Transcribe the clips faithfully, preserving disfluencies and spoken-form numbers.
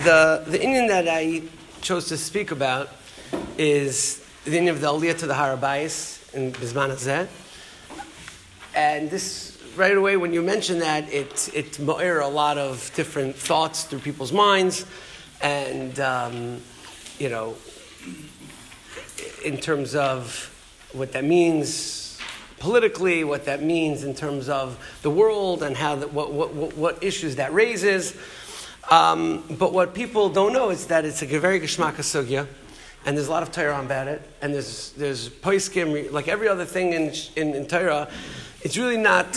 the the Indian that I chose to speak about is the Indian of the Aliyah to the Har HaBayis in Bizman Hazeh. And this, right away, when you mention that, it it mo'er a lot of different thoughts through people's minds, and um, you know, in terms of what that means politically, what that means in terms of the world, and how that, what, what what what issues that raises. Um, but what people don't know is that it's a very geschmacka sugya, and there's a lot of Torah about it, and there's there's poskim, like every other thing in in, in Torah. It's really not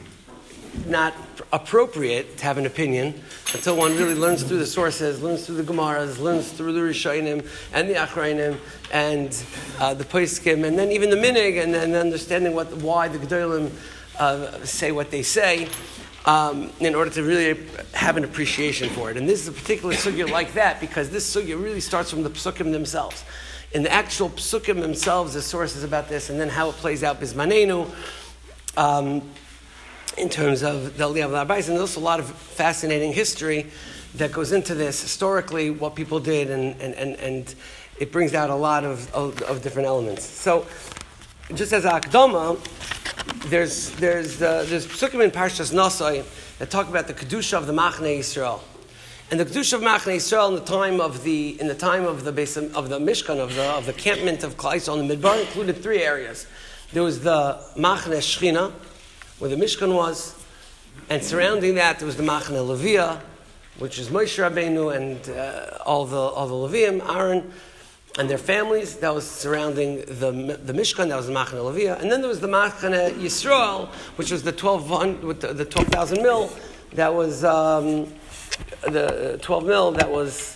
not appropriate to have an opinion until one really learns through the sources, learns through the Gemaras, learns through the Rishonim and the Achrayim and uh, the poskim, and then even the Minig, and then understanding what why the Gedolim uh, say what they say. Um, in order to really have an appreciation for it. And this is a particular sugya like that, because this sugya really starts from the psukim themselves. In the actual psukim themselves, the sources about this, and then how it plays out bizmanenu, um, in terms of the Aliyah of the Har HaBayis. And there's also a lot of fascinating history that goes into this, historically, what people did, and, and, and, and it brings out a lot of, of, of different elements. So, just as a akdama, There's there's uh, there's psukim in Parshas Nosai that talk about the kedusha of the Machne Yisrael, and the kedusha of Machne Yisrael in the time of the in the time of the base of the Mishkan of the of the campment of Klal Yisrael in the Midbar included three areas. There was the Machne Shechina, where the Mishkan was, and surrounding that there was the Machne Levia, which is Moshe Rabbeinu and uh, all the all the Leviim, Aaron, and their families. That was surrounding the the Mishkan. That was the Machane Levia, and then there was the Machane Yisrael, which was the twelve with the, the twelve thousand mil. That was um, the twelve mil. That was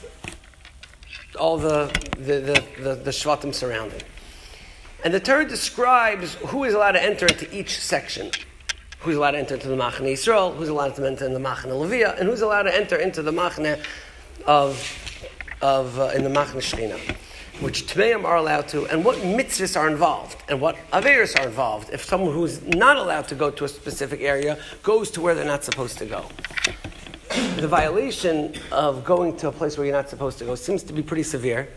all the the the, the, the Shvatim surrounding. And the Torah describes who is allowed to enter into each section. Who's allowed to enter into the Machane Yisrael? Who's allowed to enter in the Machane Levia? And who's allowed to enter into the Machane of of uh, in the Machane Shechina, which Tmeim are allowed to, and what mitzvahs are involved, and what averos are involved, if someone who's not allowed to go to a specific area goes to where they're not supposed to go. The violation of going to a place where you're not supposed to go seems to be pretty severe,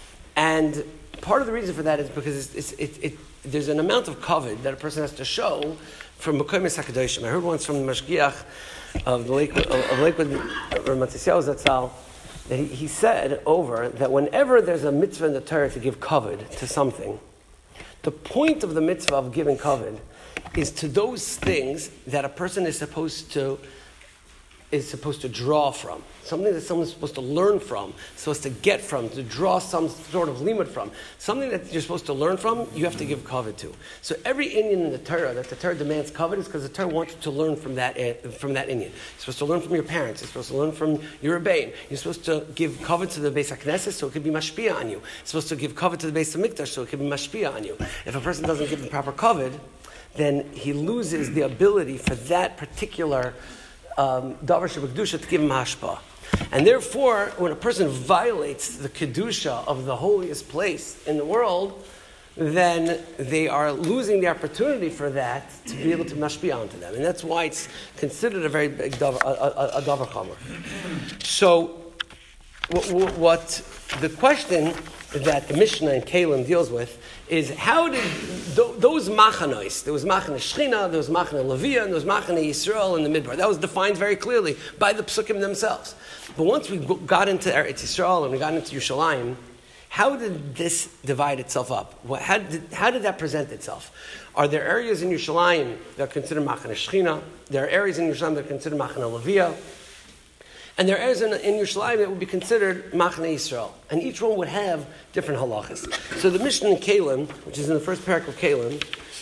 and part of the reason for that is because it's, it's, it, it, there's an amount of kavod that a person has to show from Mekoymes HaKadoshim. I heard once from the Mashgiach of the Lakewood, of, of Lakewood, Rav Matisyahu Zatzal, that he, he said over that whenever there's a mitzvah in the Torah to give kavod to something, the point of the mitzvah of giving kavod is to those things that a person is supposed to is supposed to draw from. Something that someone's supposed to learn from, supposed to get from, to draw some sort of limud from. Something that you're supposed to learn from, you have to give kavod to. So every Indian in the Torah, that the Torah demands kavod, is because the Torah wants you to learn from that from that Indian. You're supposed to learn from your parents. You're supposed to learn from your Rebbein. You're supposed to give kavod to the Beis HaKnesset, so it could be mashpia on you. You're supposed to give kavod to the Beis HaMikdash, so it could be mashpia on you. If a person doesn't give the proper kavod, then he loses the ability for that particular Um, davar shebekdusha to give him hashpah. And therefore, when a person violates the kedusha of the holiest place in the world, then they are losing the opportunity for that to be able to mashpia onto them. And that's why it's considered a very big davar, a, a, a davar chamer. So, what, what the question that the Mishnah in Kalim deals with is how did th- those machanos, there was Machane Shechina, there was Machane Levia, and there was Machane Yisrael in the Midbar. That was defined very clearly by the psukim themselves. But once we got into Eretz Yisrael and we got into Yerushalayim, how did this divide itself up? What, how, did, how did that present itself? Are there areas in Yerushalayim that are considered Machane Shechina? There are areas in Yerushalayim that are considered Machane Levia. And there are areas in, in Yerushalayim that would be considered Machane Yisrael. And each one would have different halachas. So the Mishnah in Kalim, which is in the first parak of Kalim,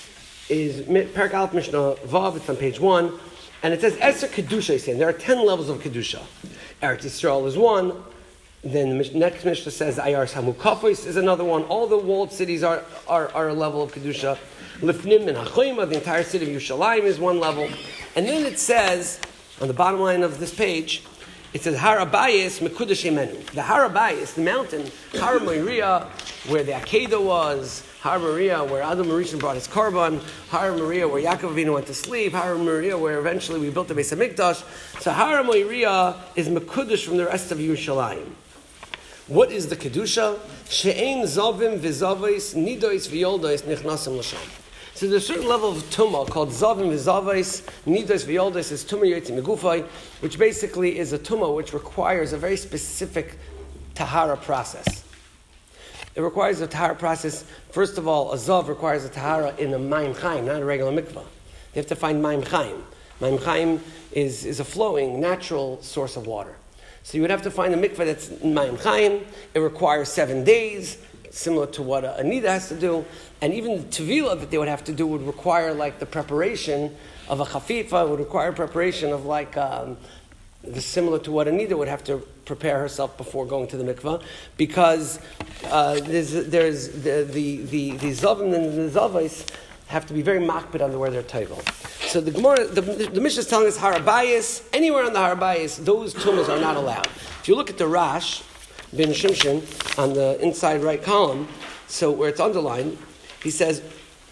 is Parak Aleph Mishnah Vav, it's on page one, and it says, Eser Kedusha, he's saying, there are ten levels of Kedusha. Eretz Yisrael is one, then the next Mishnah says, Ayar Samu Kafos is another one, all the walled cities are, are, are a level of Kedusha. Lifnim and Hachoima, the entire city of Yerushalayim is one level. And then it says, on the bottom line of this page, it says Har Abayis Mekudesh Imenu. The Har Abayis, the mountain, Har Moriah, where the Akedah was, Har Moriah, where Adam Rishon brought his korban, Har Moriah, where Yaakov Avinu went to sleep, Har Moriah, where eventually we built the Beis Hamikdash. So Har Moriah is Mekudesh from the rest of Yerushalayim. What is the Kedusha? She'ein Zavim v'Zavais Nidois v'Yoldois Nichnasim L'Sham. So there's a certain level of tumah called Zavim v'Zavais Nidois v'Yoldois is Tumah Yotzei Megufay, which basically is a tumah which requires a very specific tahara process. It requires a tahara process. First of all, a zav requires a tahara in a mayim chaim, not a regular mikvah. You have to find mayim chaim. Mayim chaim is, is a flowing, natural source of water. So you would have to find a mikvah that's mayim chaim. It requires seven days, similar to what a nida has to do. And even the tevilah that they would have to do would require like the preparation of a chafifa, would require preparation of like... Um, similar to what Anita would have to prepare herself before going to the mikvah, because uh, there's, there's the the the, the zavim and the zavais have to be very makbid on where they're table. So the Gemara, the, the Mishnah is telling us Har Abayis, anywhere on the Har Abayis, those tumas are not allowed. If you look at the Rash bin Shimshon on the inside right column, so where it's underlined, he says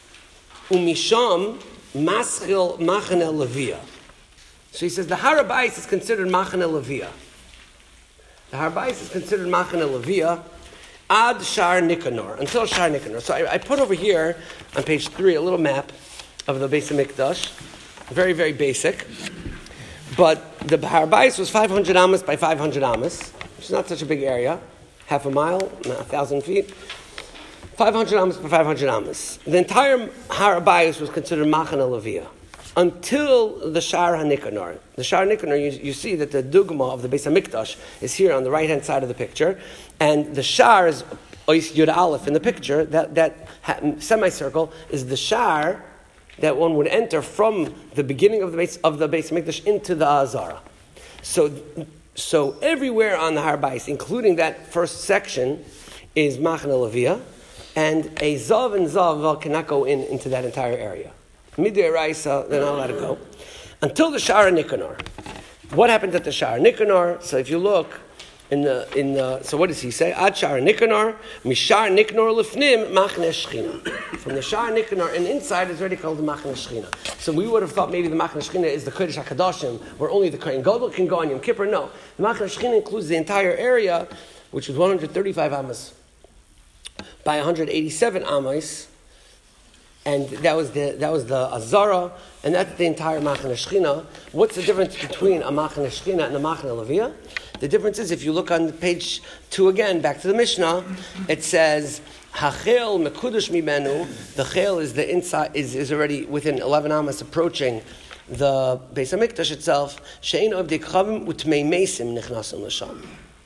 Umisham Maschil Machane Levia. So he says the Har Abayis is considered Machane Levia. The Har Abayis is considered Machane Levia ad Shar Nikanor, until Shar Nikanor. So I, I put over here on page three a little map of the Beis Hamikdash, very, very basic. But the Har Abayis was five hundred amas by five hundred amas, which is not such a big area, half a mile, a thousand feet. five hundred amas by five hundred amas. The entire Har Abayis was considered Machane Levia. Until the Shar HaNikanor. The Shar HaNikanor, you, you see that the dugma of the Beis HaMikdash is here on the right-hand side of the picture, and the Shar is Ois Yud Aleph in the picture. That, that semicircle is the Shar that one would enter from the beginning of the Beis, of the Beis HaMikdash into the Azara. So, so everywhere on the Har Abayis, including that first section, is Machane Levia, and a Zav and Zav cannot go in into that entire area. Midei Raisa, they're not allowed to go. Until the Shar Nikanor. What happened at the Shar Nikanor? So if you look in the, in the, so what does he say? Ad Shar Nikanor, Mishar Nikanor Lefnim, Machne Shechina. From the Shar Nikanor, and inside is already called the Machne Shechina. So we would have thought maybe the Machne Shechina is the Kodesh HaKadoshim, where only the Kohen Gadol can go on Yom Kippur. No. The Machne Shechina includes the entire area, which was one hundred thirty-five amas by one hundred eighty-seven amas. And that was the that was the Azara, and that's the entire Machane Shechina. What's the difference between a Machane Shechina and a Machane Levia? The difference is, if you look on page two again, back to the Mishnah, it says Hachel Mekudesh Mimenu. The Chel is the inside is, is already within eleven amas approaching the Beis Hamikdash itself. Shein of dekhavim utmei mesim nichnasim l'sham.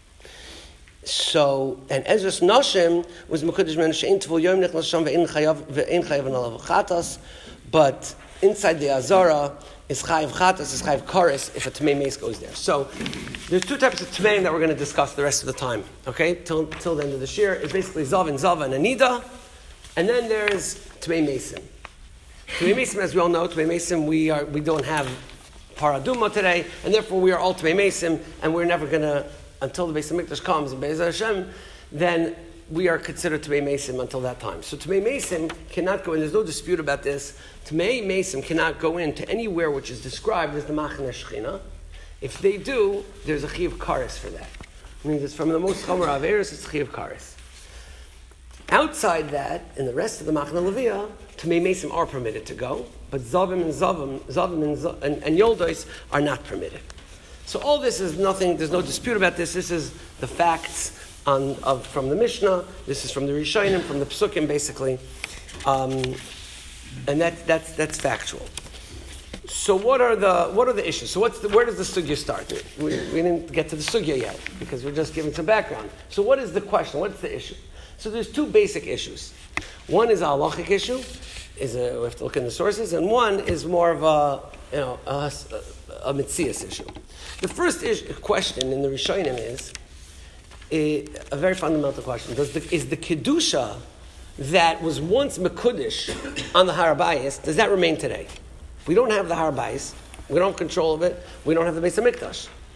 So, and Ezra's Nashim was Mekudesh Men Shein Tvul Yom Nichnas Sham Ve'in Chayav Ve'in Chayav Analav Chatas, but inside the Azara is Chayav Chatas, is Chayav Karis if a Tmei Meis goes there. So, there's two types of Tmeim that we're going to discuss the rest of the time, okay, till, till the end of the year. It's basically Zav and Zava and Anida, and then there's Tmei Meisim. Tmei Meisim, as we all know, Tmei Meisim, we, are, we don't have Paraduma today, and therefore we are all Tmei Meisim, and we're never going to, until the Beis Hamikdash comes in Be'ez Hashem, then we are considered Tmei Meisim until that time. So Tmei Meisim cannot go in. There's no dispute about this. Tmei Meisim cannot go into anywhere which is described as the Machane Shechina. If they do, there's a Chiyav Karis for that. I mean, it's from the most Chomer Averis, it's Chiyav Karis. Outside that, in the rest of the Machane Levia, Tmei Meisim are permitted to go, but Zavim and Zavim, Zavim and, Z- and, and Yoldois are not permitted. So all this is nothing, there's no dispute about this. This is the facts on, of, from the Mishnah. This is from the Rishonim, from the Psukim, basically. Um, and that, that's, that's factual. So what are the what are the issues? So what's the, where does the sugya start? We, we didn't get to the sugya yet, because we're just giving some background. So what is the question? What's the issue? So there's two basic issues. One is a halachic issue. Is a, we have to look in the sources. And one is more of a, you know, a, a, a mitzias issue. The first issue, question in the Rishonim is a, a very fundamental question. Does the, is the Kedusha that was once Mekudesh on the Har Abayis, does that remain today? We don't have the Har Abayis. We don't have control of it. We don't have the Beis HaMikdash.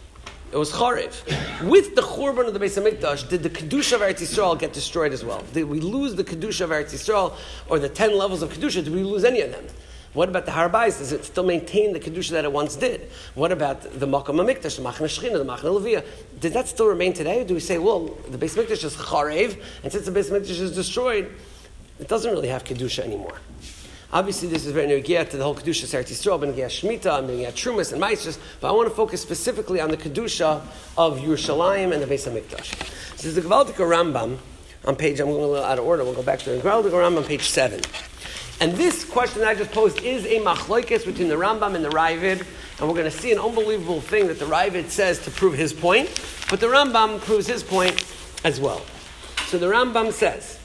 It was Charev. With the Churban of the Beis HaMikdash, did the Kedusha of Eretz Yisrael get destroyed as well? Did we lose the Kedusha of Eretz Yisrael, or the ten levels of Kedusha? Did we lose any of them? What about the Har Bayis? Does it still maintain the Kedusha that it once did? What about the Makom HaMikdash, the Machne Shechina, the Machne Leviyah? Did that still remain today? Or do we say, well, the Beis HaMikdash is Charev, and since the Beis HaMikdash is destroyed, it doesn't really have Kedusha anymore? Obviously, this is very negiah to the whole Kedusha of Eretz Yisrael, and negiah Shemitah, and negiah Trumas, and Maasros, but I want to focus specifically on the Kedusha of Yerushalayim and the Beis HaMikdash. This is the Gevaldik Rambam on page, I'm going a little out of order, we'll go back to the Gevaldik Rambam on page seven. And this question that I just posed is a machlokes between the Rambam and the Ravid, and we're going to see an unbelievable thing that the Ravid says to prove his point, but the Rambam proves his point as well. So the Rambam says,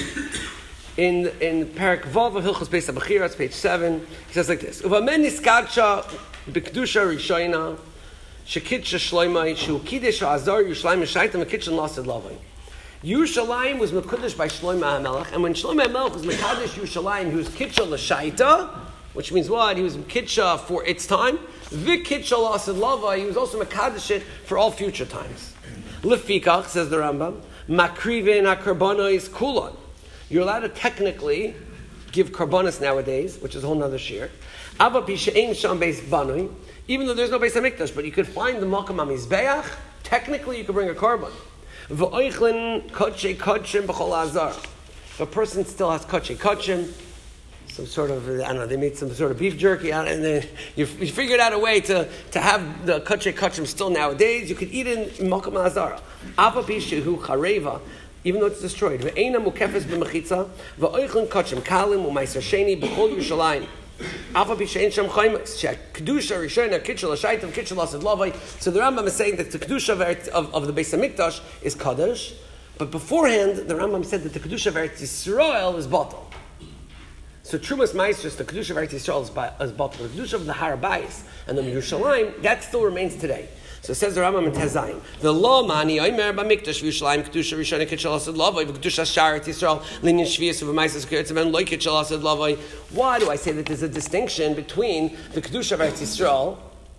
In in Parak Vav of Hilchos Beis HaBechira, it's page seven, he says like this: Uvamen niskadsha b'kedusha rishayna shekitsha shloimai shu kiddush azar Yerushalayim mishaytam mekitchen lasad lavai. Yerushalayim was mekudesh by Shlomo HaMelech, and when Shlomo HaMelech was mekadesh Yerushalayim, he was kitcha l'shaita, which means what? He was kitcha for its time. V'kitcha lasad lavai, he was also mekadesh it for all future times. Lefikach, says the Rambam, makrivin hakarbonos kulon. You're allowed to technically give karbonos nowadays, which is a whole nother shir. Ava pishein sham beis banui, even though there's no Beis HaMikdash, but you could find the makom hamizbeach. Technically, you could bring a carbon. V'oichlin kotche kotchim b'chol azar. If a person still has kotche kotchim, some sort of, I don't know, they made some sort of beef jerky out, and then you, you figured out a way to, to have the kotche kotchim still nowadays. You could eat it in makom azara. Ava pishehu chareva. Even though it's destroyed. Ve'ena mukefes b'mechitza, ve'oichlin kotchim kalim u'maiser sheni b'chol Yerushalayim. Alpha b'shein shem chaymas. Kedusha rishayna kitchel ha'shaitim kitchel lasad lavai. So the Rambam is saying that the kedusha of, Eretz, of, of the Beis HaMikdash is kadosh, but beforehand the Rambam said that the kedusha of Eretz Yisrael is batal. So Trumas Maasros, the kedusha of Eretz Yisrael is, is batal. The kedusha of the Har Bayis and the Yerushalayim, that still remains today. So it says the Rambam in Tezayim, the law mani oimer b'mikdash v'Yerushalayim kedusha rishayna kitchel lasad lavai v'kedusha sharet Yisrael linyan shvius v'maasros k'eretzamen loy kitchel lasad lavai. Why do I say that there's a distinction between the kedusha of Eretz Yisrael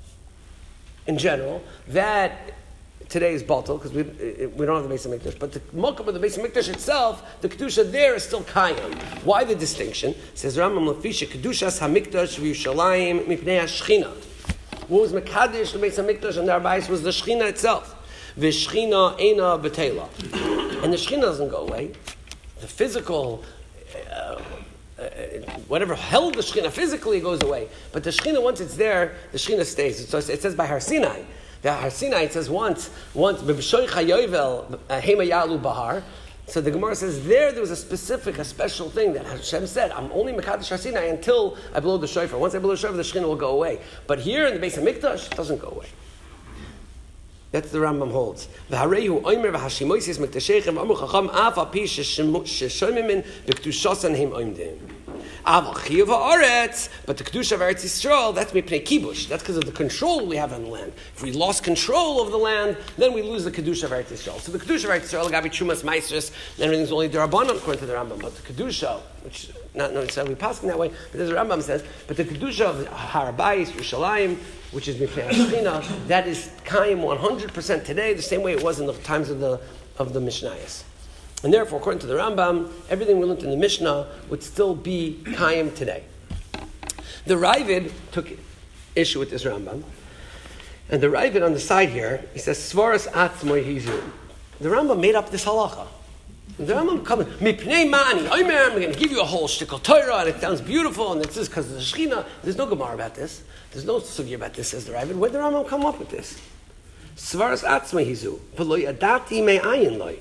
in general that today is batal because we we don't have the Beis HaMikdash, but the makom of the Beis HaMikdash itself, the kedusha there is still kayam. Why the distinction? It says Rambam lefisha kedushas hamikdash v'Yerushalayim mipnei hashchina. What was Mekadesh, the Beis HaMikdash, and the Har Bayis was the Shechina itself. V'Shechina eina b'teila. And the Shechina doesn't go away. The physical, uh, uh, whatever held the Shechina physically goes away. But the Shechina, once it's there, the Shechina stays. So it says by Har Sinai. The Har Sinai, it says once, once, B'B'shoy chayovel hema yalu bahar. So the Gemara says there, there was a specific, a special thing that Hashem said, I'm only Mekadesh Har Sinai until I blow the shofar. Once I blow the shofar, the Shechina will go away. But here in the Beis HaMikdash, it doesn't go away. That's the Rambam holds. V'harehu oimer v'hashimoisis miktashechem v'amu chacham af api sheshomimin b'kedushasan heim oimdim. Aval chiyuv ha'aretz, but the kedusha of Eretz Yisrael, that's mipnei kibush. That's because of the control we have on the land. If we lost control of the land, then we lose the kedusha of Eretz Yisrael. So the kedusha of Eretz Yisrael, Gabi Trumas Maasros, and everything's only derabanan according to the Rambam. But the kedusha, which not necessarily passing that way, but as the Rambam says, but the kedusha of Har Bayis, Yerushalayim, which is mipnei hashchina, that is kaim one hundred percent today, the same way it was in the times of the of the Mishnayos. And therefore, according to the Rambam, everything we learned in the Mishnah would still be Kaim today. The Ravid took issue with this Rambam. And the Ravid on the side here, he says, Svaras atzmoi hizu. The Rambam made up this halacha. And the Rambam comes, Mipnei mani, I'm going to give you a whole shtickle Torah, and it sounds beautiful, and it's just because of the Shechina. There's no Gemara about this. There's no sugi about this, says the Ravid. Where did the Rambam come up with this? Svaras atzmoi hizu. V'lo yadati me'ayin loi.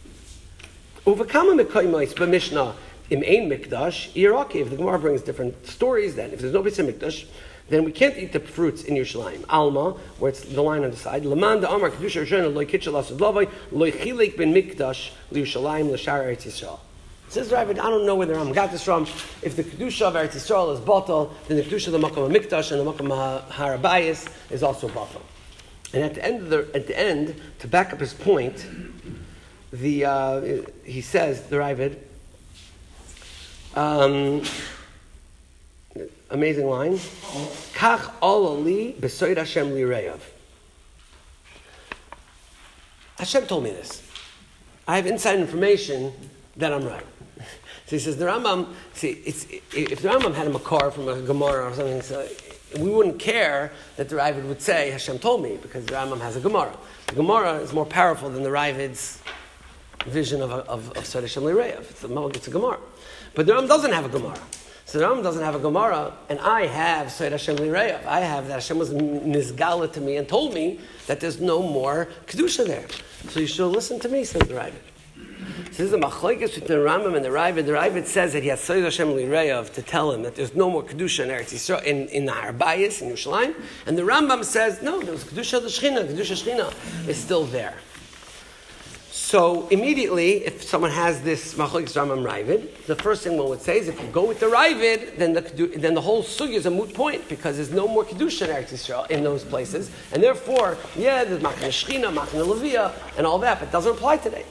Uvakama mekoymos b'mishnah im ein mikdash iraki. If the Gemara brings different stories, then if there's no Beis HaMikdash, then we can't eat the fruits in Yerushalayim. Alma, where it's the line on the side. Laman da Amar kedusha rishona loy kitchel lasad lavai loy chilek ben mikdash lYerushalayim l'shar Eretz Yisrael. Says Ravid, I don't know where the Rambam got this from. If the kedusha of Eretz Yisrael is batal, then the kedusha of the makom mikdash and the makom Har Bayis is also batal. And at the end of the at the end, to back up his point, The uh, he says the Ravid, um, amazing line. Kach olali b'soid Hashem lireyav. Hashem told me this. I have inside information that I'm right. So he says, the Rambam, see, it's, if the Rambam had a makar from a Gemara or something, so we wouldn't care that the Ravid would say, Hashem told me, because the Rambam has a Gemara. The Gemara is more powerful than the Ravid's vision of, of, of Sod Hashem Lireyev. It's a, it's a Gemara. But the Rambam doesn't have a Gemara. So the Rambam doesn't have a Gemara, and I have Sod Hashem Lireyev. I have that Hashem was nizgala to me and told me that there's no more Kedusha there. So you should listen to me, says the Ravid. So this is a machlokes between the Rambam and the Ravid. The Ravid says that he has Sod Hashem Lireyev to tell him that there's no more Kedusha in Eretz Yisrael, in, in the Har Bayis, in Yerushalayim. And the Rambam says, no, there was Kedusha of the Shechina. Kedusha Shechina is still there. So immediately, if someone has this machlokes Rambam Ravid, the first thing one would say is, if you go with the Ravid, then the then the whole sugya is a moot point, because there's no more Kedusha in Eretz Yisrael in those places. And therefore, yeah, there's Machne Shechina, Machne Levia, and all that, but it doesn't apply today.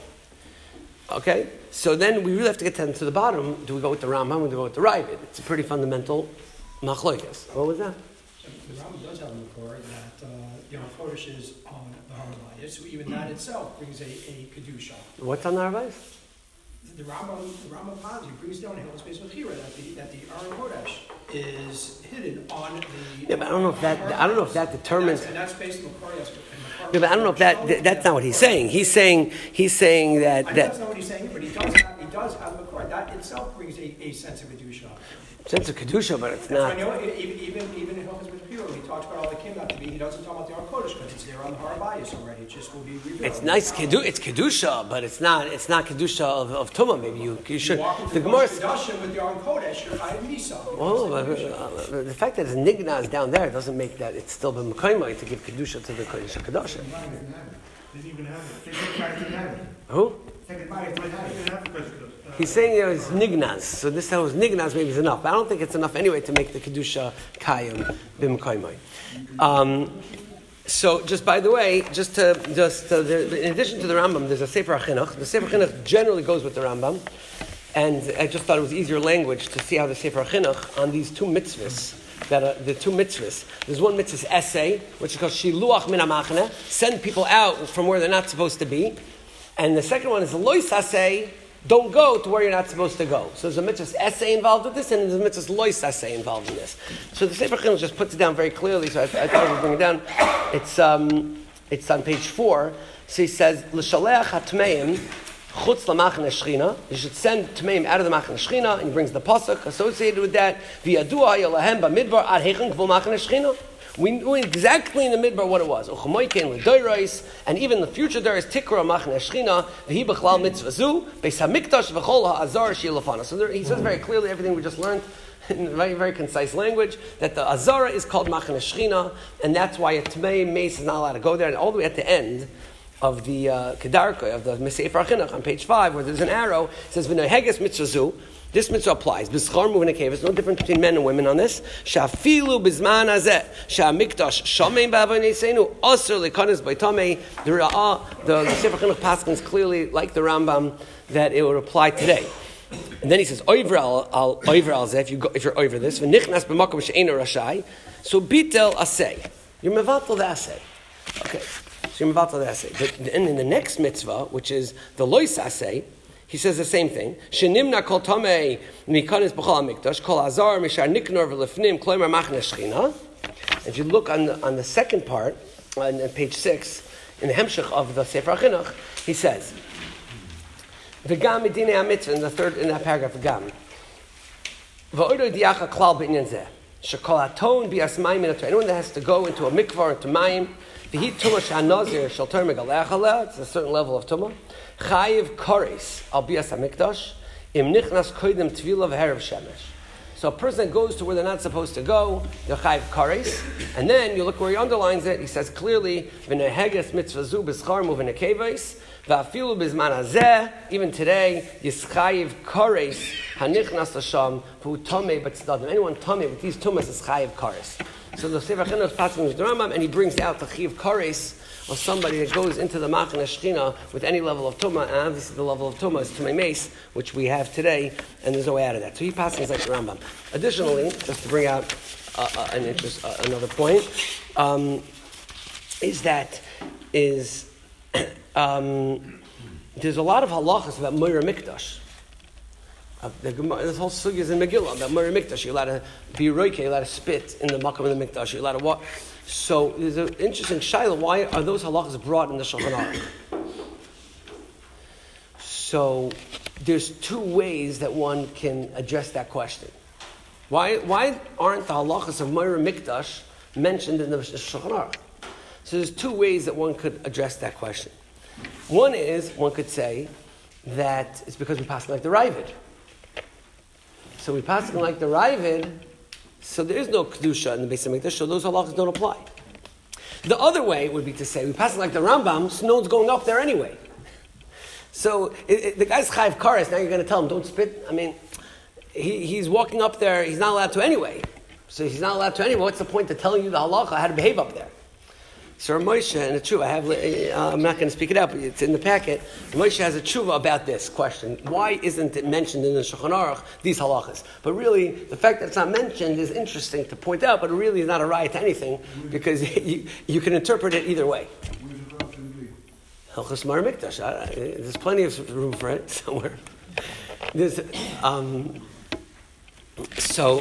Okay, so then we really have to get to the bottom. Do we go with the Rambam or do we go with the Ravid? It's a pretty fundamental machlokes. What was that? The Rambam does have a makor that uh, Yom Kodesh is on the Har Bayis, so even that itself brings a, a kedusha. What's on the Har Bayis? The Rambam, the Rambam Pazi brings down Hilchos Beis Mechira that the that the Aron Kodesh is hidden on the. Yeah, but I don't know if that I don't know if that determines. And that's, and that's based on Makor Yasser. Yeah, but I don't know if that, that that's not what he's saying. He's saying he's saying that I know that. That's not what he's saying, but he does have he does have a makor. That itself brings a, a sense of kedusha. Sense of kedusha, but it's That's not. I know even even even in Hilchos Beis Mechira, when he talks about all the kim not to be, he doesn't talk about the Aron Kodesh because it's there on the Har Bayis already. It just will be revealed. It's nice kedu, it's kedusha, but it's not it's not kedusha of, of tumah. Maybe you you should. You walk into The the Gemara. kedusha with the Aron Kodesh, you're Ayim Nisa. Well, but, uh, the fact that it's nignaz down there doesn't make that it's still been mekaymai to give kedusha to the kodesh kedusha. Didn't even have it. Second party didn't have it. Who? Second party didn't have the question. He's saying there was nignaz, so this time was nignaz maybe is enough. But I don't think it's enough anyway to make the kedusha kayim b'mekaymai. Um So, just by the way, just to just to, the, in addition to the Rambam, there's a Sefer HaChinuch. The Sefer HaChinuch generally goes with the Rambam, and I just thought it was easier language to see how the Sefer HaChinuch on these two mitzvahs, that are the two mitzvahs. There's one mitzvah essay, which is called Shiluach Min HaMachne, send people out from where they're not supposed to be, and the second one is Lois Asay, don't go to where you're not supposed to go. So there's a mitzvah essay involved with this, and there's a mitzvah lois essay involved in this. So the Sefer HaChinuch just puts it down very clearly, so I, I thought I would bring it down. It's um, it's on page four. So he says, L'shaleach ha-tmeim chutz la-machne shechina. You should send tmeim out of the machne shechina, and he brings the pasuk associated with that. V'yadua haya lahem b'midbar ad heichen gvul machne shechina. We knew exactly in the midbar what it was. And even the future there is Tikra Machne Shechina, V'hi B'chlal Mitzvah Zu, Beis HaMikdash V'chol HaAzar Shilafana. So there, he says very clearly everything we just learned in very, very concise language, that the Azara is called Machne Shechina, and that's why a Tmei Mace is not allowed to go there. And all the way at the end of the uh, Kedarka, of the Sefer HaChinuch, on page five, where there's an arrow, it says V'noheges Mitzvah Zu. This mitzvah applies. B'schar moving a cave. There's no difference between men and women on this. Shafilu b'zman hazeh. Sha'mikdash shamein b'avoneseinu. Aser lekanes b'tomei. The Ra'ah, the Sefer HaChinuch paskins clearly, like the Rambam, that it would apply today. And then he says, Oiver al Oiver al zeh. If you go, if you're over this, v'nichnas b'makom she'einu rashai. So bitel asay. You're mevatel the asay. Okay. So you're mevatel the asay. But and in the next mitzvah, which is the lois asay, he says the same thing. Shenimna kol tamei mikanis b'chol hamikdash kol azar mishar niknor v'lefnim kloimer machne shechina. If you look on the, on the second part, on page six, in the hemshech of the Sefer HaChinuch, he says, "V'gam medinei hamitzvah," in the third in that paragraph, "V'gam v'oido diacha klal b'inyan zeh shekol aton bias mayim min ator." Anyone that has to go into a mikvah into mayim, v'hi tumah she'anazir shel ter megalech aleh. It's a certain level of tumah. Chayiv koris al bias hamikdash im nichnas koidem tvila v'herav shemesh. So a person that goes to where they're not supposed to go, they're chayiv koris, and then you look where he underlines it. He says clearly, v'neheges mitzvah zu b'schar mu v'nekeves v'afilu b'zman hazeh. Even today, yischayiv koris hanichnas l'sham v'hu tomei b'tzdadim. Anyone tomei with these tumas is chayiv koris. So the Sefer HaChinuch is passing with the Rambam, and he brings out the chayiv koris of somebody that goes into the Machne Shechina with any level of Tumah, and obviously the level of Tumah is Tumei Mace, which we have today, and there's no way out of that. So he passes like the Rambam. Additionally, just to bring out uh, uh, an interest, uh, another point, um, is that is um, there's a lot of halachas about Moira Mikdash. Uh, the, this whole sugya is in Megillah about Moira Mikdash. You're allowed to be roike, you're allowed to spit in the makom of the Mikdash. You're allowed to walk. So there's an interesting shaila. Why are those halachas brought in the Shulchan Aruch? So there's two ways that one can address that question. Why, why aren't the halachas of Moira Mikdash mentioned in the Shulchan Aruch? So there's two ways that one could address that question. One is, one could say that it's because we pass like the Ravid. So we pass like the Ravid, so there is no Kedusha in the Beis HaMikdash, so those halachas don't apply. The other way would be to say, we pass like the Rambam, so no one's going up there anyway. So it, it, the guy's Chayiv Kares, now you're going to tell him, don't spit. I mean, he, he's walking up there, he's not allowed to anyway. So he's not allowed to anyway. What's the point of telling you the halacha, how to behave up there? So Moshe, and it's true, I have, uh, I'm not going to speak it out, but it's in the packet. Moshe has a tshuva about this question. Why isn't it mentioned in the Shulchan Aruch, these halachas? But really, the fact that it's not mentioned is interesting to point out, but it really is not a right to anything, because you, you can interpret it either way. Hilchos Moira Mikdash. There's plenty of room for it somewhere. There's, um, so,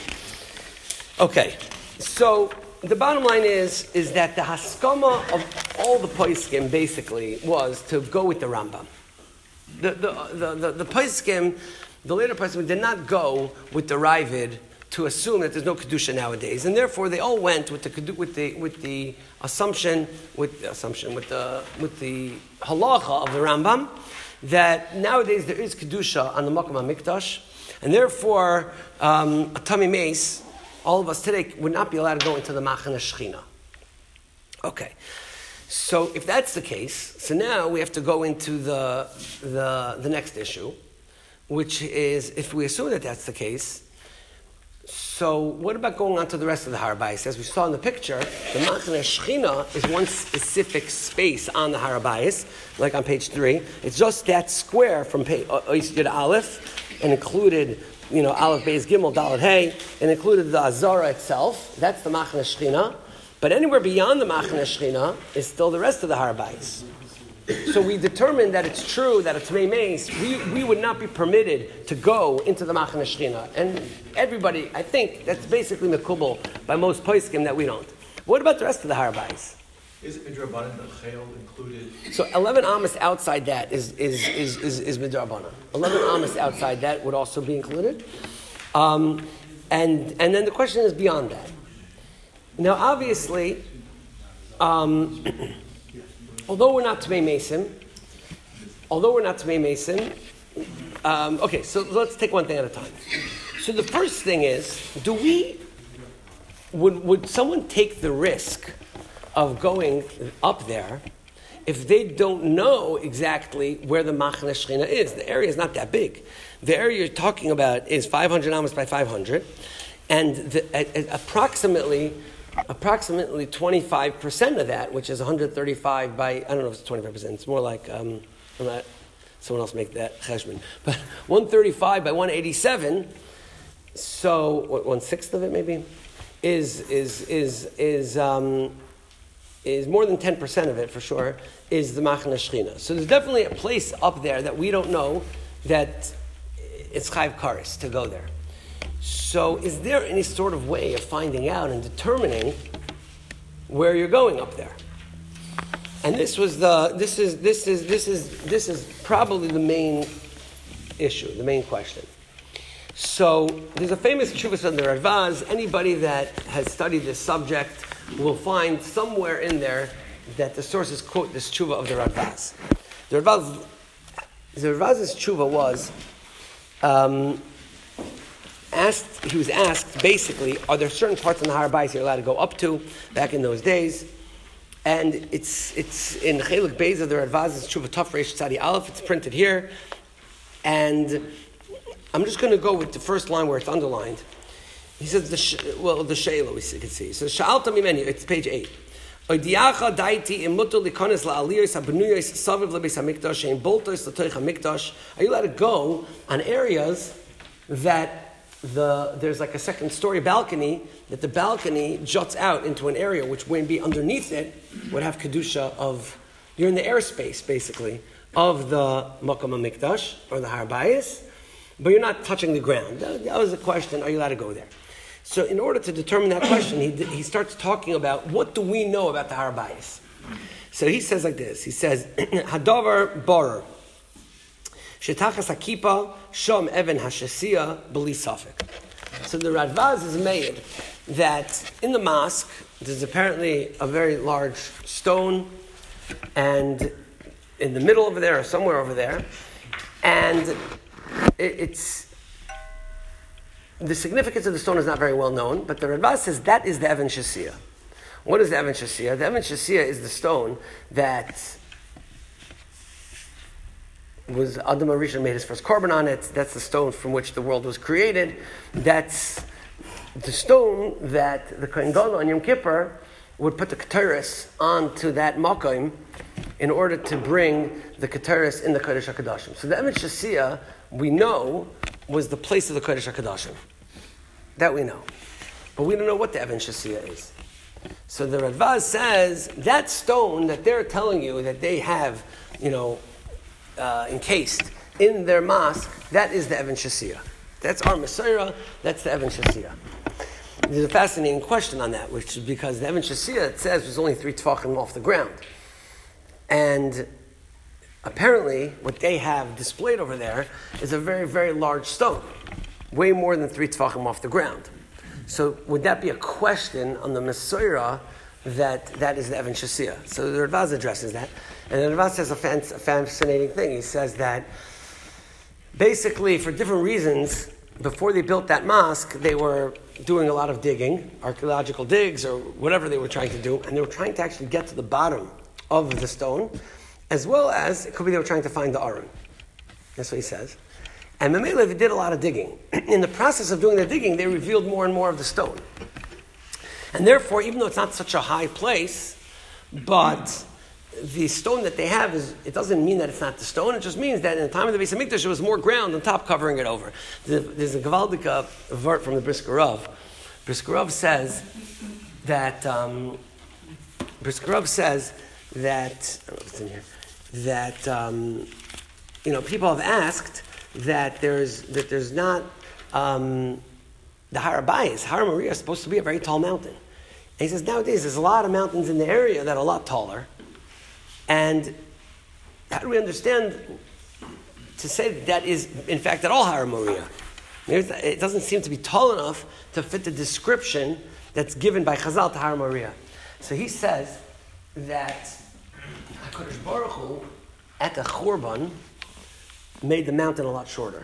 okay. So, the bottom line is, is that the haskama of all the poskim basically was to go with the Rambam. The the the the, the poskim, the later poskim did not go with the Ravid to assume that there's no kedusha nowadays, and therefore they all went with the with the with the assumption with the assumption with the with the halacha of the Rambam that nowadays there is kedusha on the Makom HaMikdash, and therefore um, a Tami Meis, all of us today would not be allowed to go into the Machane Shechina. Okay, so if that's the case, so now we have to go into the the the next issue, which is if we assume that that's the case. So what about going on to the rest of the Har Bayis? As we saw in the picture, the Machane Shechina is one specific space on the Har Bayis, like on page three. It's just that square from page Yud Aleph, and included, you know, Aleph, Beis, Gimel, Dalet, Hey, and included the Azara itself. That's the Machane Shechina. But anywhere beyond the Machane Shechina is still the rest of the Har Bayis. So we determined that it's true that a Tmei Meis, we, we would not be permitted to go into the Machane Shechina. And everybody, I think, that's basically Mekubal by most poskim that we don't. What about the rest of the Har Bayis? Is Midrabanan the Chayil included? So eleven Amos outside that is is is is, is Midrabanan. Eleven Amos outside that would also be included. Um, and and then the question is beyond that. Now obviously, um, although we're not Tmei Mesim, although we're not Tmei Mesim, um, okay, so let's take one thing at a time. So the first thing is, do we, would would someone take the risk of going up there if they don't know exactly where the Machane Shechina is? The area is not that big. The area you're talking about is five hundred amos by five hundred, and the, at, at approximately approximately twenty-five percent of that, which is one hundred thirty-five by, I don't know if it's twenty-five percent, it's more like, um, I'm not, someone else make that cheshbon, but one hundred thirty-five by one hundred eighty-seven, so what, one-sixth of it maybe, is, is, is, is, um, is more than ten percent of it for sure, is the Machane Shechina. So there's definitely a place up there that we don't know that it's Chayiv Kares to go there. So is there any sort of way of finding out and determining where you're going up there? And this was the this is this is this is this is probably the main issue, the main question. So there's a famous Tshuvas on the Radvaz. Anybody that has studied this subject will find somewhere in there that the sources quote this tshuva of the Radvaz. The Radvaz, the Radvaz's tshuva was um, asked. He was asked basically, are there certain parts in the Har Bayis you're allowed to go up to back in those days? And it's it's in Chelik Beis of the Radvaz's tshuva Taf Reish Tzadi Aleph. It's printed here, and I'm just going to go with the first line where it's underlined. He says, the sh- well, the Sheila we can see. So, Sha'alta mimeni, it's page eight. Are you allowed to go on areas that the there's like a second story balcony, that the balcony juts out into an area which, when be underneath it, would have Kedusha of You're in the airspace, basically, of the Makom HaMikdash, or the Har Bayis, but you're not touching the ground. That was the question, are you allowed to go there? So in order to determine that question, he, he starts talking about what do we know about the Har Bayis. So he says like this, he says, Hadavar Borer, Shetachas HaKipa, Shom Even HaShesiya, B'li Safek. So the Radvaz is made that in the mosque, there's apparently a very large stone, and in the middle over there, or somewhere over there, and it, it's, the significance of the stone is not very well known, but the Radvaz says that is the Even Shesiya. What is the Even Shesiya? The Even Shesiya is the stone that was Adam HaRishon made his first korban on it. That's the stone from which the world was created. That's the stone that the Kohen Gadol on Yom Kippur would put the Keteris onto that makom in order to bring the Keteris in the Kodesh HaKadoshim. So the Even Shesiya, we know, was the place of the Kodesh HaKadoshim. That we know. But we don't know what the Even Shesiya is. So the Radvaz says, that stone that they're telling you that they have, you know, uh, encased in their mosque, that is the Even Shesiya. That's our Mesorah, that's the Even Shesiya. There's a fascinating question on that, which is because the Even Shesiya, it says, was only three tefachim off the ground. And apparently, what they have displayed over there is a very, very large stone, way more than three tefachim off the ground. So would that be a question on the Mesorah that that is the Even Shesiya? So the Radvaz addresses that. And the Radvaz says a, fan, a fascinating thing. He says that basically for different reasons, before they built that mosque, they were doing a lot of digging, archaeological digs or whatever they were trying to do, and they were trying to actually get to the bottom of the stone, as well as, it could be they were trying to find the Aron. That's what he says. And Mamela, they did a lot of digging. In the process of doing the digging, they revealed more and more of the stone. And therefore, even though it's not such a high place, but the stone that they have, is it doesn't mean that it's not the stone, it just means that in the time of the Beis HaMikdash, there was more ground on top covering it over. There's a Gevaldika vert from the Brisker Rav. Brisker Rav says that, um, Brisker Rav says that, I don't know if it's in here, that, um, you know, people have asked that there's that there's not um, the Har Bayis. Har Moriah is supposed to be a very tall mountain. And he says nowadays there's a lot of mountains in the area that are a lot taller. And how do we understand to say that, that is in fact at all Har Moriah? It doesn't seem to be tall enough to fit the description that's given by Chazal to Har Moriah. So he says that HaKadosh Baruch Hu at the Churban made the mountain a lot shorter.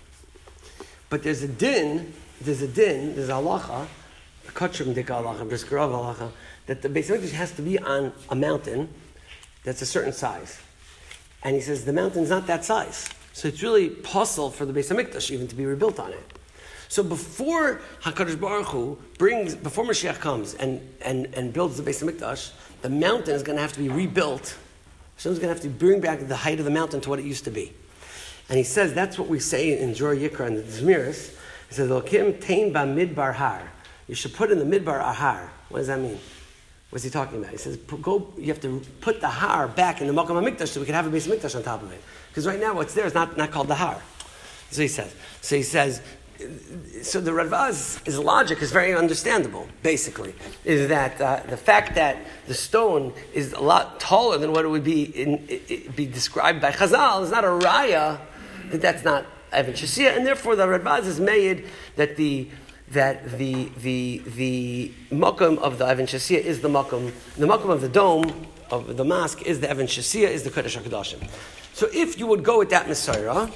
But there's a din, there's a din, there's a halacha, a kachrim dik halacha, brisker Rav halacha, that the Beis HaMikdash has to be on a mountain that's a certain size. And he says the mountain's not that size. So it's really possible for the Beis HaMikdash even to be rebuilt on it. So before HaKadosh Baruch Hu brings, before Mashiach comes and, and, and builds the Beis HaMikdash, the mountain is going to have to be rebuilt. Hashem's going to have to bring back the height of the mountain to what it used to be. And he says that's what we say in Dror Yikra and the Zmiris. He says, Lokim tein ba midbar har. You should put in the midbar ahar. What does that mean? What's he talking about? He says, go. You have to put the har back in the Makom HaMikdash so we can have a Beis HaMikdash on top of it. Because right now what's there is not, not called the har. So he says. So he says, so the Radvaz, his logic is very understandable, basically, is that uh, the fact that the stone is a lot taller than what it would be in, it, it be described by Chazal is not a raya that that's not Even Shesiya, and therefore the Radvaz is made that the that the the the makom of the Even Shesiya is the makom, the makom of the dome of the mosque is the Even Shesiya, is the Kodesh HaKadoshim. So if you would go with that Mesorah,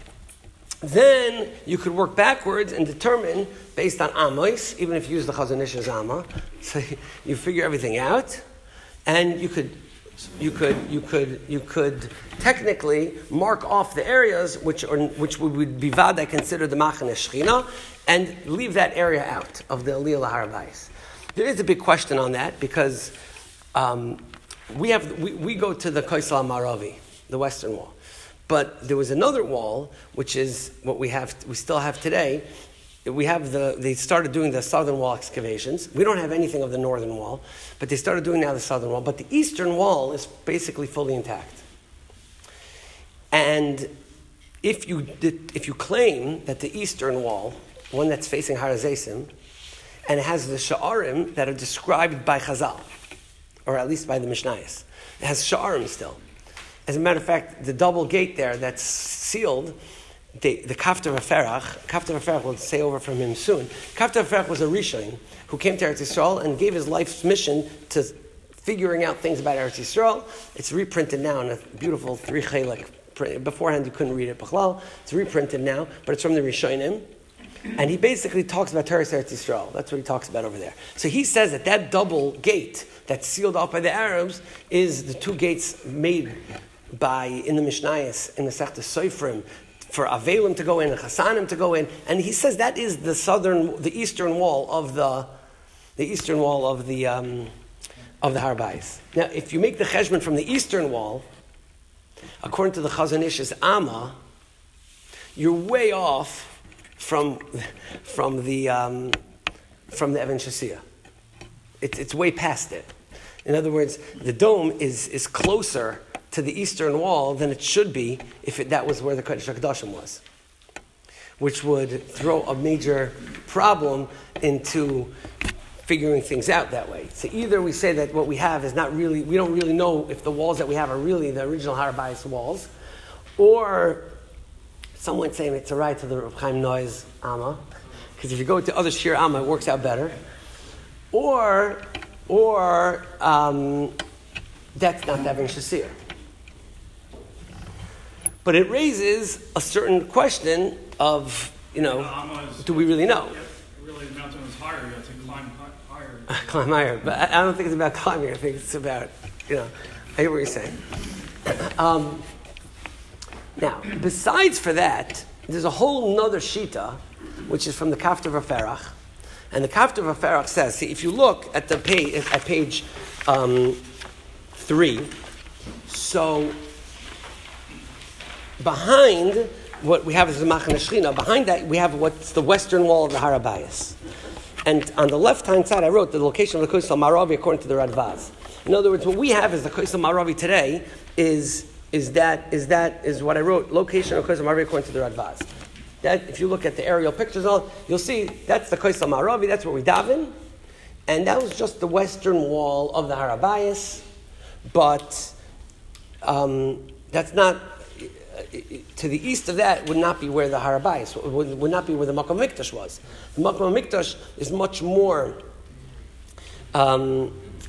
then you could work backwards and determine, based on Amos, even if you use the Chazon Ish's Amma, so you figure everything out, and you could, you could, you could, you could technically mark off the areas which are, which would be vada considered the Machane Shechina, and leave that area out of the Aliyah Har Bayis. There is a big question on that because um, we have we, we go to the Kaisel Maravi, the Western Wall. But there was another wall, which is what we have, we still have today, we have the, they started doing the southern wall excavations. We don't have anything of the northern wall, but they started doing now the southern wall. But the eastern wall is basically fully intact. And if you did, if you claim that the eastern wall, one that's facing Har HaZeisim, and it has the sha'arim that are described by Chazal, or at least by the Mishnayos, it has sha'arim still. As a matter of fact, the double gate there that's sealed, the, the Kaftar Haferach, Kaftar Haferach will say over from him soon. Kaftar Haferach was a Rishon who came to Eretz Yisrael and gave his life's mission to figuring out things about Eretz Yisrael. It's reprinted now in a beautiful three chelik print. Beforehand you couldn't read it. B'chlal. It's reprinted now, but it's from the Rishonim. And he basically talks about Teres Eretz Yisrael. That's what he talks about over there. So he says that that double gate that's sealed off by the Arabs is the two gates made by, in the Mishnayos, in the Sechta Soifrim, for Avelim to go in and Chasanim to go in, and he says that is the southern, the eastern wall of the, the eastern wall of the um, of the Har Bayis. Now, if you make the cheshbon from the eastern wall, according to the Chazon Ish's Amma, you're way off from from the um, from the Even Shasiya. It's it's way past it. In other words, the dome is is closer to the eastern wall than it should be if it, that was where the Kodesh HaKadoshim was, which would throw a major problem into figuring things out that way. So either we say that what we have is not really, we don't really know if the walls that we have are really the original Har Bayis walls, or someone saying it's a right to the Reb Chaim Noyes Amma, because if you go to other Shir Amma, it works out better, or or um, that's not the Even Shasir. But it raises a certain question of, you know, do we really know? Really, the mountain is higher. You have to climb higher. Climb higher. But I don't think it's about climbing. I think it's about, you know, I hear what you're saying. Um, now, besides for that, there's a whole nother shita, which is from the Kaftar Haferach. And the Kaftar Haferach says, see, if you look at the page, at page um, three, so behind what we have is the Machane Shechina. Behind that, we have what's the western wall of the Har Bayis. And on the left-hand side, I wrote the location of the Koisel Maravi according to the Radvaz. In other words, what we have is the Koisel Maravi today is is that is that is what I wrote. Location of Koisel Maravi according to the Radvaz. That if you look at the aerial pictures, all you'll see that's the Koisel Maravi. That's where we daven, and that was just the western wall of the Har Bayis. But um, that's not. To the east of that would not be where the Har Bayis would, would not be where the Makom Mikdash was. The Makom Mikdash is much more um,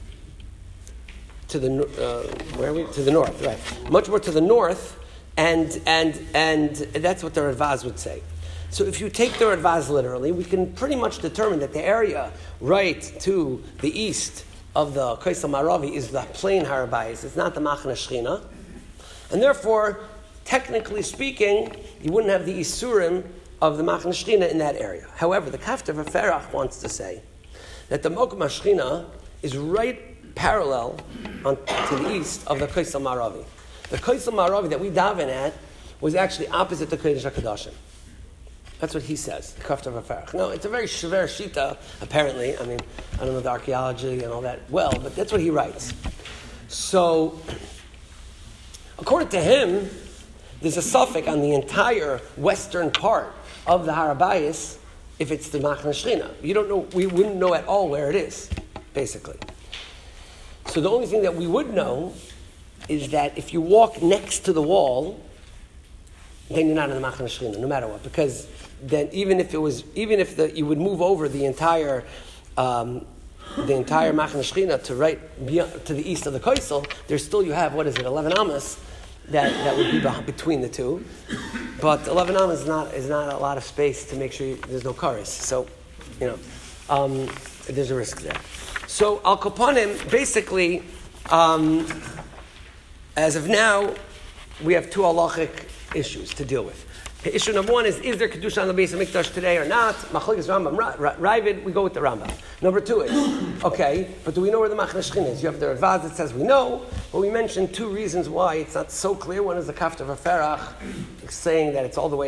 to the uh, where are we? To the north, right? Much more to the north, and and and that's what the Radvaz would say. So if you take the Radvaz literally, we can pretty much determine that the area right to the east of the Koisel Maravi is the plain Har Bayis. It's not the Machane Shechina, and therefore, technically speaking, you wouldn't have the Isurim of the Machane Shechina in that area. However, the Kaftar Haferach wants to say that the Mokum HaShechina is right parallel on, to the east of the Koisel Maravi. The Koisel Maravi that we daven at was actually opposite the Kodesh HaKadoshim. That's what he says, the Kaftar Haferach. No, it's a very Shaver Shita, apparently. I mean, I don't know the archaeology and all that well, but that's what he writes. So, according to him, there's a suffix on the entire western part of the Har Bayis if it's the Machane Shechina. You don't know, we wouldn't know at all where it is, basically. So the only thing that we would know is that if you walk next to the wall, then you're not in the Machane Shechina, no matter what, because then even if it was, even if the, you would move over the entire, um, the entire Machane Shechina to right beyond, to the east of the Koisel, there's still you have what is it, eleven amas. That, that would be between the two, but eleven am is not is not a lot of space to make sure you, there's no chorus. So, you know, um, there's a risk there. So Al Kapanim, basically, um, as of now, we have two halachic issues to deal with. Issue number one is, is there Kedusha on the Beis HaMikdash today or not? Machlokes Rambam, Ravid, we go with the Rambam. Number two is, okay, but do we know where the Machane Shechina is? You have the Radvaz that says we know, but we mentioned two reasons why it's not so clear. One is the Kaftar Haferach saying that it's all the way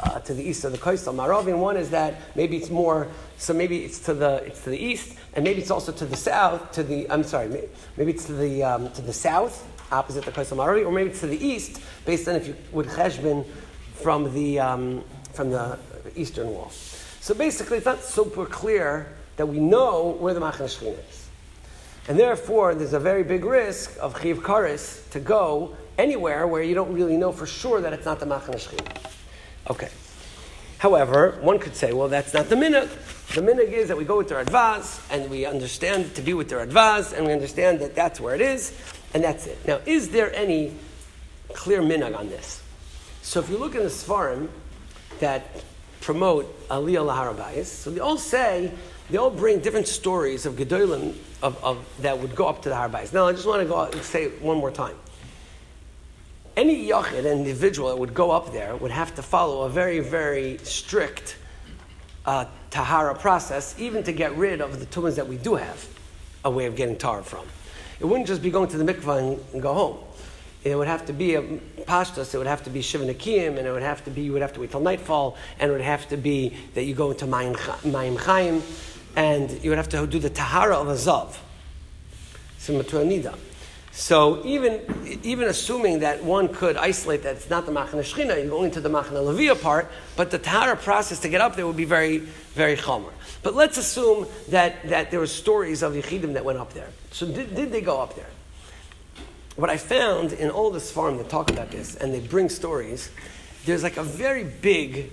uh, to the east of the Kaisel Maravi, and one is that maybe it's more, so maybe it's to the it's to the east, and maybe it's also to the south, to the, I'm sorry, maybe it's to the um, to the south, opposite the Kaisel Maravi, or maybe it's to the east, based on if you would cheshbon from the um, from the eastern wall. So basically, it's not super clear that we know where the Machane Shechina is. And therefore, there's a very big risk of Chiv Karis to go anywhere where you don't really know for sure that it's not the Machane Shechina. Okay. However, one could say, well, that's not the minhag. The minhag is that we go with the Radvaz, and we understand to be with the Radvaz, and we understand that that's where it is, and that's it. Now, is there any clear minhag on this? So if you look in the Sfarim that promote Aliyah Lahar Habayis, so they all say, they all bring different stories of Gedolim of, of, that would go up to the Har Habayis. Now, I just want to go out and say it one more time. Any yachid, an individual that would go up there, would have to follow a very, very strict uh, tahara process, even to get rid of the tumas that we do have a way of getting tahara from. It wouldn't just be going to the mikvah and, and go home. It would have to be a pashtus, it would have to be shiva nekiyim, and it would have to be, you would have to wait till nightfall, and it would have to be that you go into mayim chayim, and you would have to do the tahara of a zav, similar to a nida. So even even assuming that one could isolate that it's not the Machane Shechina, you go into the Machane Leviyah part, but the tahara process to get up there would be very, very chomer. But let's assume that, that there were stories of Yechidim that went up there. So did, did they go up there? What I found in all the Sfarim that talk about this, and they bring stories, there's like a very big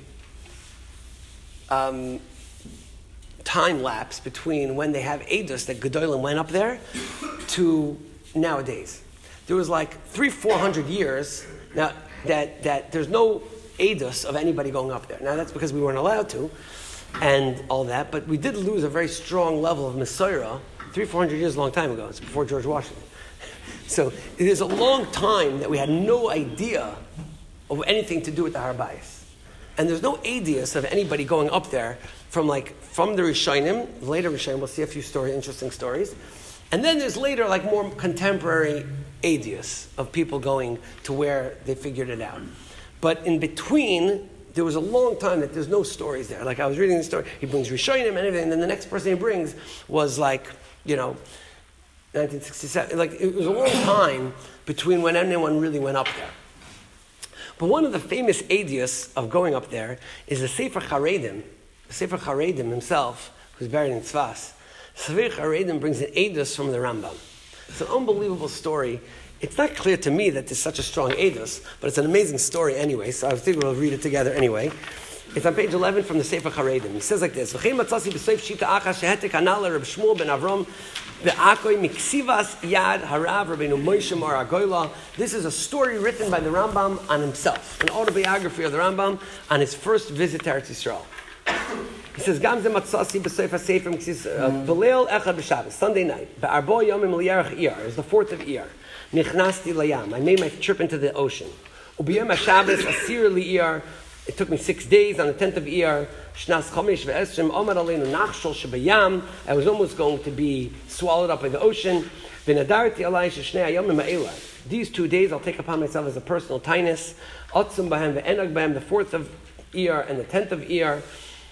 um, time lapse between when they have Eidos that Gedolim went up there to nowadays. There was like three, four hundred years now that, that there's no Eidos of anybody going up there. Now that's because we weren't allowed to, and all that, but we did lose a very strong level of Mesorah three, four hundred years, a long time ago. It's before George Washington. So it is a long time that we had no idea of anything to do with the Har Habayis. And there's no adius of anybody going up there from like from the Rishonim, later Rishonim, we'll see a few stories, interesting stories. And then there's later like more contemporary adius of people going to where they figured it out. But in between, there was a long time that there's no stories there. Like I was reading the story, he brings Rishonim and everything, and then the next person he brings was like, you know, nineteen sixty-seven. Like it was a long time between when anyone really went up there. But one of the famous adius of going up there is the Sefer Charedim. The Sefer Charedim himself, who's buried in Tzfas. Sefer Charedim brings an adius from the Rambam. It's an unbelievable story. It's not clear to me that there's such a strong adius, but it's an amazing story anyway, so I think we'll read it together anyway. It's on page eleven from the Sefer Charedim. He says like this: V'chein matzasi b'seif shita acha shehetek anala Reb Shmuel ben Avram ve'akoi miksivas yad harav Rabbeinu Moshe Mar Agoyla. This is a story written by the Rambam on himself, an autobiography of the Rambam on his first visit to Eretz Yisrael. He says, "Gam ze matzasi b'seif hasefer miksis b'leil echad b'Shabbos, Sunday night, be'arbo yomim liyarach iyar. It's the fourth of Iyar. Nichnasti layam. I made my trip into the ocean. Ubiyom haShabbos asir liyar. It took me six days on the tenth of Iyar. Shnas chomish ve'esrim omar aleinu nachshol shebayam. I was almost going to be swallowed up by the ocean. V'nadarti alai sheshnei hayomim ha'ela. These two days I'll take upon myself as a personal tainus. Otzum b'hem ve'enag b'hem, the fourth of Iyar and the tenth of Iyar.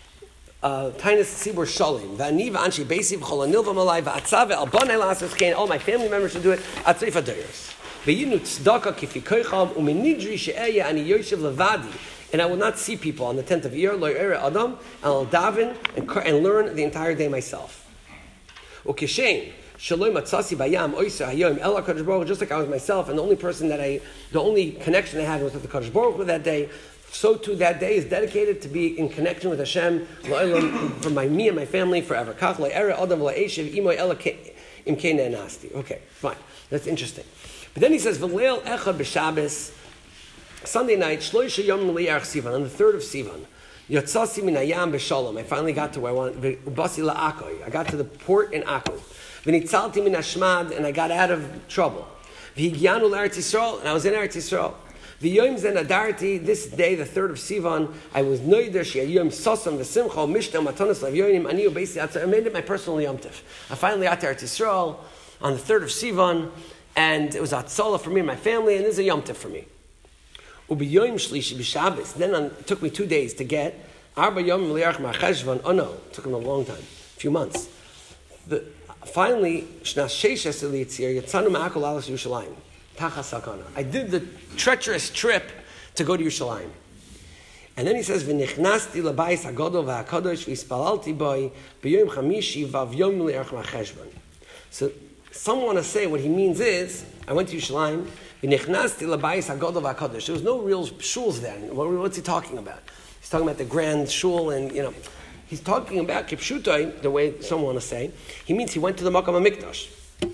Tainus tzibur shalim. V'ani v'anshi beisiv chol anil v'malai v'atzav ve'albanei la'asos kein. All my family members should do it. Atzrif adayers. Ve'yinu tzedakah kifi koicham u'minidri she'eya ani yoshev levadi. And I will not see people on the tenth of Iyar, lo yere adam, and I'll daven and, and learn the entire day myself. Ukeshem, shalom matzasi bayam oisa hayom el HaKadosh Baruch Hu, just like I was myself, and the only person that I, the only connection I had was with the Kadosh Baruch Hu that day, so too that day is dedicated to be in connection with Hashem, for my, me and my family forever. Kach lo yere adam lo eshev imo el imkei ne'nasti. Okay, fine. That's interesting. But then he says, v'leil echad b'Shabbos, Sunday night, Shloisha Yom Li'ach Sivan, on the third of Sivan. Yotzasi min hayam b'shalom. I finally got to where I wanted. Basi la'akoi. I got to the port in Akko. V'nitzalti min hashmad, and I got out of trouble. V'higyanu l'Eretz Yisrael, and I was in Eretz Yisrael. V'yom zen adarti, this day, the third of Sivan, I was noider she'ayom sosam v'simcha mishtam matanas l'avyonim ani u'beisi atzah. I made it my personal Yom Tov. I finally got to Eretz Yisrael on the third of Sivan, and it was Atzola for me and my family, and this is a Yom Tov for me. Ubiyoyim shlishi b'Shabbos. Then on, it took me two days to get arba yom liach mar cheshvan. Oh no, it took him a long time, a few months. The, finally, shnas sheishes elitzir yatzanu ma'akol alas Yerushalayim tachas sakana. I did the treacherous trip to go to Yerushalayim. And then he says, "V'nichnasti labayis hagadol v'hakadosh v'ispalalti boi b'yom chamishi vav yom liach mar cheshvan." So some want to say what he means is, I went to Yerushalayim, v'nichnasti labayis hagadol v'hakadosh. There was no real shuls there. What's he talking about? He's talking about the grand shul, and you know, he's talking about kipshutai, the way some want to say. He means he went to the Makam HaMikdash.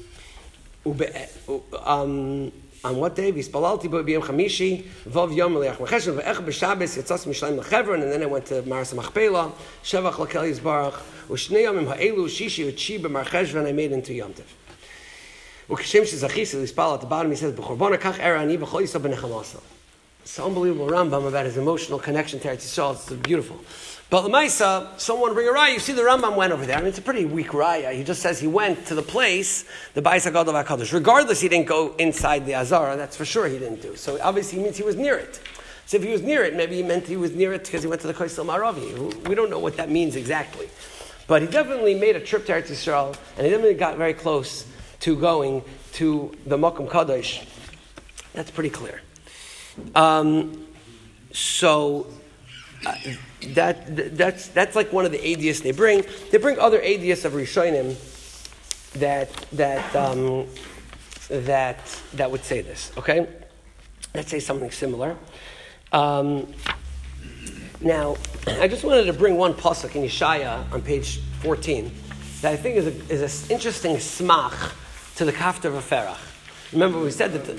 Um, On what day? V'ispalalti bo b'yom chamishi, vav yom le'ach mecheshev, ve'ech b'Shabbos yatzas mishleim l'chevron, and then I went to Maras HaMachpelah, shevach l'kel yizbarach, u'shnei yomim ha'elu, shishi u'tshi b'mar cheshvan, I made into Yom Tov. U'k'shem shezachisi l'yispal at the bottom, he says, b'chorbona kach era ani v'chol yisrael b'nechamasa. It's an unbelievable Rambam about his emotional connection to Eretz Yisrael. It's beautiful. But L'maisa, someone bring a raya. You see, the Rambam went over there. I mean, it's a pretty weak raya. He just says he went to the place, the Bais HaGadol HaKadosh. Regardless, he didn't go inside the Azara. That's for sure he didn't do. So obviously, he means he was near it. So if he was near it, maybe he meant he was near it because he went to the Koisel Maravi. We don't know what that means exactly. But he definitely made a trip to Eretz Yisrael, and he definitely got very close to going to the Makom Kadosh. That's pretty clear. Um, so... Uh, That that's that's like one of the adius they bring. They bring other adius of Rishonim that that um, that that would say this. Okay, let's say something similar. Um, now, I just wanted to bring one pasuk in Yeshaya on page fourteen that I think is a, is an interesting smach to the Kafter V'Ferach. Remember, we said that. The,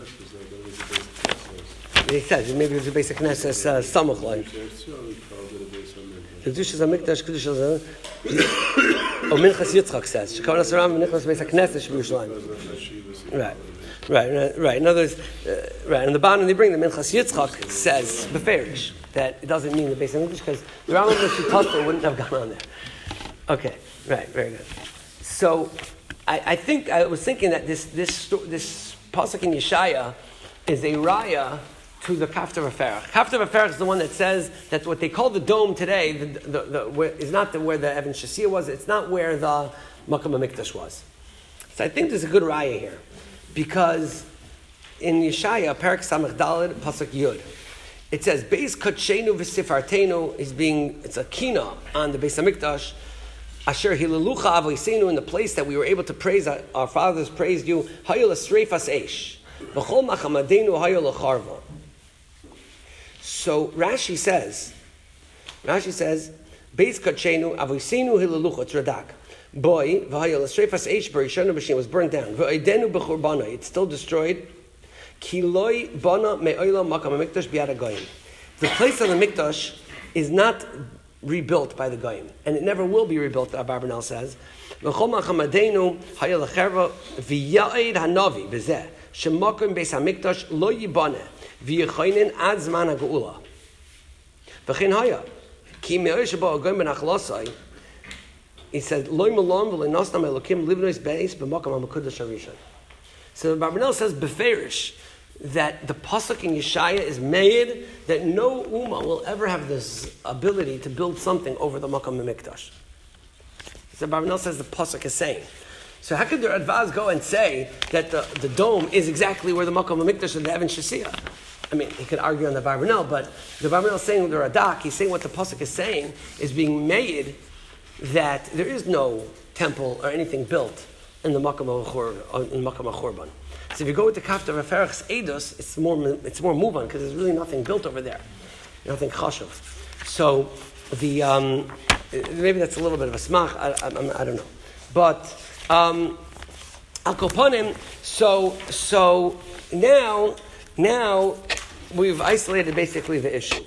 he says maybe it was a basic Knesset uh, Samach line. Kedushas Hamikdash, Kedushas. Oh, Minchas Yitzchak says Shekavan Asaram Minchas Basic Knesset Yerushalayim. Right, right, right. In other words, uh, right. On the bottom they bring the Minchas Yitzchak says beferish that it doesn't mean the basic English because the Rambam Shitasta wouldn't have gone on there. Okay, right, very good. So I, I think I was thinking that this this this pasuk in Yeshaya is a raya to the Kafter V'Ferach. Kafter V'Ferach is the one that says that what they call the dome today the, the, the, where, is not the, where the Evan Shasiyah was. It's not where the Makam HaMikdash was. So I think there's a good raya here. Because in Yeshaya, Perek Samach Daled, Pasuk Yud, it says, Beis Kotshenu V'Sifartenu is being, it's a kina on the Beis HaMikdash, Asher Hilalucha Avoisenu, in the place that we were able to praise, our, our fathers praised you, Hayol Esreifas Eish, V'chol Machamadenu Hayol Echarva. So Rashi says, Rashi says, Beis Kotshenu Avoisenu Hilalucha, it's Radak. Boy, V'hayol Esreifas Eish Barishona B'Shem was burnt down. V'oidenu B'churbana, it's still destroyed. Ki loy bana me'oila makam HaMikdash b'yad HaGoyim. The place of the Mikdash is not rebuilt by the Goyim, and it never will be rebuilt, Abarbanel says. V'chol machamadenu hayol acherva v'ya'ed hanavi b'zeh shemakom beis HaMikdash lo yibane v'yechoinen ad zman ha'geula. V'chein haya ki me'oil sheba HaGoyim b'nachlasai. He said loy malam v'lenosnam elokim livnois beis b'makam HaMikudash HaRishon. So Barbanel says beferish that the pasuk in Yeshaya is made that no ummah will ever have this ability to build something over the Makam HaMikdash. So Barbanel says the pasuk is saying. So how could the Radvaz go and say that the, the dome is exactly where the Makam HaMikdash and the Evan Shasiyah? I mean, he could argue on the Barbanel, but the Barbanel is saying with the Radak, he's saying what the pasuk is saying is being made that there is no temple or anything built in the Makam HaChurban. So if you go with the Kafter V'Ferach's Eidos, it's more it's more move on because there's really nothing built over there, nothing chashuv. So the um, maybe that's a little bit of a smach. I, I, I don't know, but um, al kopanim. So so now now we've isolated basically the issue.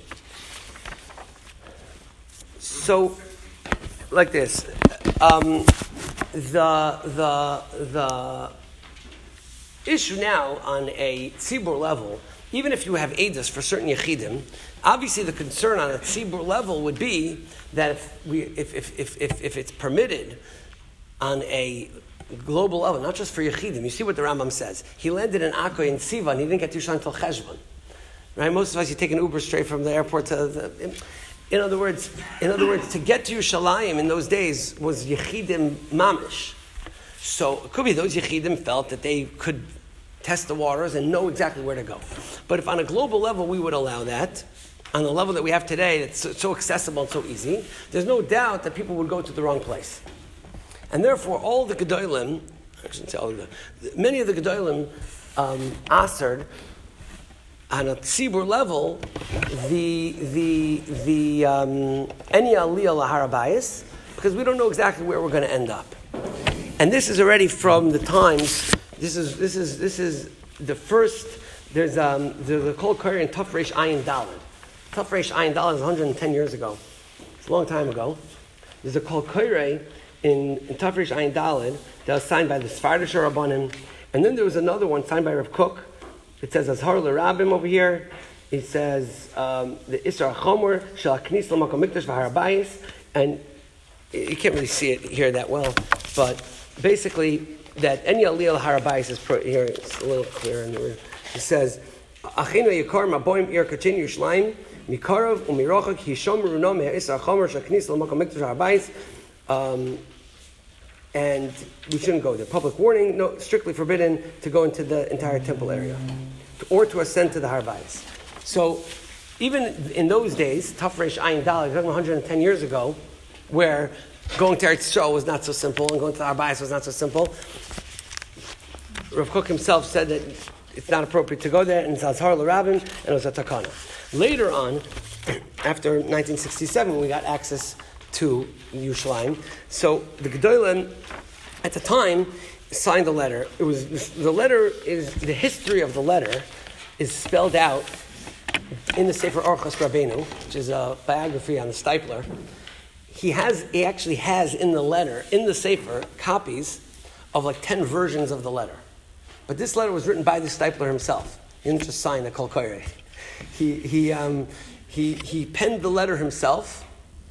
So like this. Um, The the the issue now on a tzibur level, even if you have edus for certain yechidim, obviously the concern on a tzibur level would be that if we if if if if, if it's permitted on a global level, not just for yechidim. You see what the Rambam says. He landed in Akko in Sivan. He didn't get to Yerushalayim till Cheshvan. right? Most of us, you take an Uber straight from the airport to the... In, in other words, in other words, to get to Yerushalayim in those days was Yechidim Mamish. So it could be those Yechidim felt that they could test the waters and know exactly where to go. But if on a global level we would allow that, on the level that we have today, it's so, so accessible and so easy, there's no doubt that people would go to the wrong place. And therefore, all the Gedolim, I shouldn't say all of them, many of the Gedolim um, answered on a tzibur level the the the um, any aliyah lahar habayis, because we don't know exactly where we're going to end up. And this is already from the times. This is this is this is the first. There's um there's a Kol Koreh in Taf Reish Ayin Daled. Taf Reish Ayin Daled is one hundred ten years ago. It's a long time ago. There's a Kol Koreh in, in Taf Reish Ayin Daled that was signed by the Sfardish Rabbanim, and then there was another one signed by Rav Kook. It says Azhar LeRabim over here. It says um, the Isra Chomer Shel Knis LaMakom Mikdash V'Har Habayis, and you can't really see it here that well, but basically that any aliyah Har Habayis is pro- here. It's a little clearer in the word. It says Achinu Yikar Maboim Ir Kachin Yerushalayim Mikarov Umirochak Hishom Runo Me'Isra Chomer Shel Knis LaMakom Mikdash V'Har Habayis. And we shouldn't go there. Public warning, no, strictly forbidden to go into the entire temple area or to ascend to the Har Habayis. So even in those days, Taf Reish Ayin Daled, one hundred ten years ago, where going to Eretz Yisrael was not so simple and going to the Har Habayis was not so simple, Rav Kook himself said that it's not appropriate to go there, and it's Azhar LeRabim, and it was a takana. Later on, after nineteen sixty-seven, we got access to Yerushalayim. So the Gedolim, at the time, signed a letter. It was the letter is the history of the letter is spelled out in the Sefer Orchos Rabbeinu, which is a biography on the Stipler. He has he actually has in the letter in the Sefer copies of like ten versions of the letter. But this letter was written by the Stipler himself. He didn't just sign the Kol Koreh. He he um, he he penned the letter himself.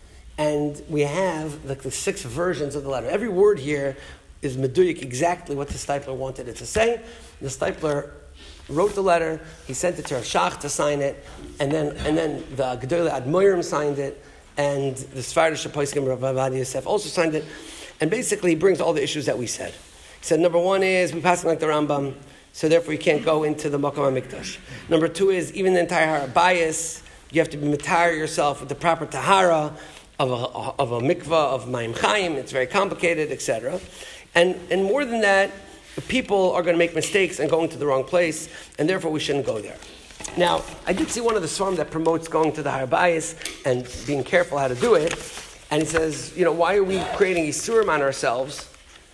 And we have like the six versions of the letter. Every word here is meduyik, exactly what the Stipler wanted it to say. The Stipler wrote the letter. He sent it to Rav Shach to sign it, and then and then the Gedolei Admorim signed it, and the Sfardish Poskim Rav Avad Yosef also signed it. And basically, he brings all the issues that we said. He said number one is we pass like the Rambam, so therefore you can't go into the Makom HaMikdash. Number two is even the entire Har Habayis, you have to be matar yourself with the proper tahara of a, of a mikvah, of Mayim Chaim. It's very complicated, et cetera. And and more than that, people are going to make mistakes and going to the wrong place, and therefore we shouldn't go there. Now, I did see one of the Svarim that promotes going to the Har Habayis and being careful how to do it, and he says, you know, why are we creating Isurim on ourselves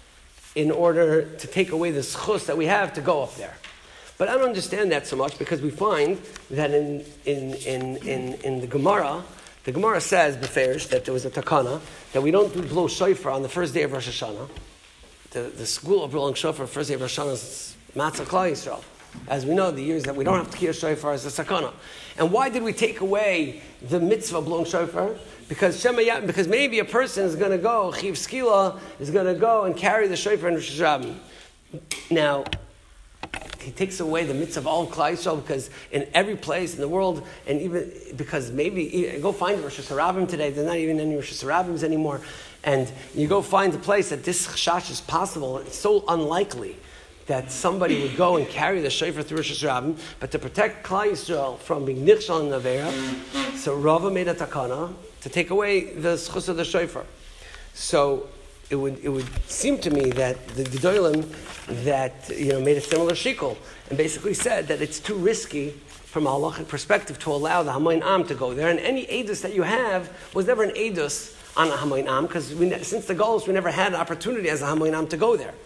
in order to take away the schus that we have to go up there? But I don't understand that so much, because we find that in in in in, in the Gemara, the Gemara says, Beferish, that there was a takana, that we don't do blow shofar on the first day of Rosh Hashanah. The, the school of blowing shofar the first day of Rosh Hashanah is Matzah Klal Yisrael. As we know, the years that we don't have to hear shofar is a sakana. And why did we take away the mitzvah of blowing shofar? Because Shema, because maybe a person is going to go, Chiv Skila is going to go and carry the shofar in Rosh Hashanah. Now, he takes away the mitzvah of all of Klal Yisrael, because in every place in the world, and even because maybe go find Rosh Hashanah today, there's not even any Rosh Hashanah anymore, and you go find a place that this chash is possible. It's so unlikely that somebody would go and carry the shofar through Rosh Hashanah, but to protect Klal Yisrael from being nichshal in Avera, so Rava made a takana to take away the schus of the shofar. So it would it would seem to me that the Gedolim that you know made a similar shikol and basically said that it's too risky from a halachic perspective to allow the Hamoin Am to go there, and any edus that you have was never an edus on a Hamoin Am, because since the Golos we never had an opportunity as a Hamoin Am to go there.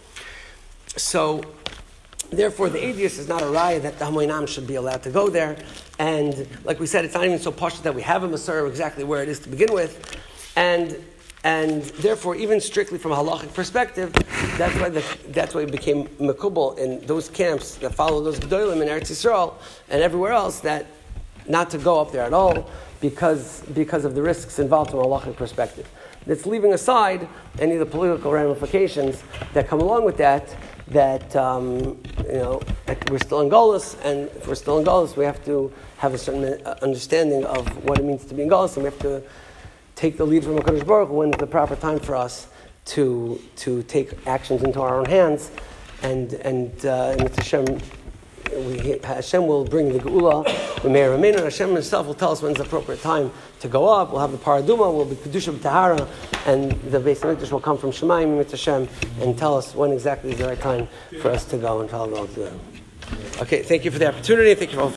So therefore the edus is not a raya that the Hamoin Am should be allowed to go there, and like we said, it's not even so posh that we have a Masorah exactly where it is to begin with, and And therefore, even strictly from a halachic perspective, that's why the, that's why it became mekubal in those camps that follow those gedolim in Eretz Yisrael and everywhere else, that not to go up there at all because because of the risks involved from a halachic perspective. That's leaving aside any of the political ramifications that come along with that, that um, you know that we're still in Golus, and if we're still in Golus, we have to have a certain understanding of what it means to be in Golus, and we have to take the lead from HaKadosh Baruch Hu when it's the proper time for us to to take actions into our own hands, and and uh, and Hashem, we, Hashem will bring the Geula, the Meir Ramenu, and Hashem Himself will tell us when it's the appropriate time to go up. We'll have the Paraduma, we'll be Kedusha B'Tahara, and the Beis Hamikdash will come from Shemayim with Hashem and tell us when exactly is the right time for us to go and follow God. Okay, thank you for the opportunity. Thank you for all.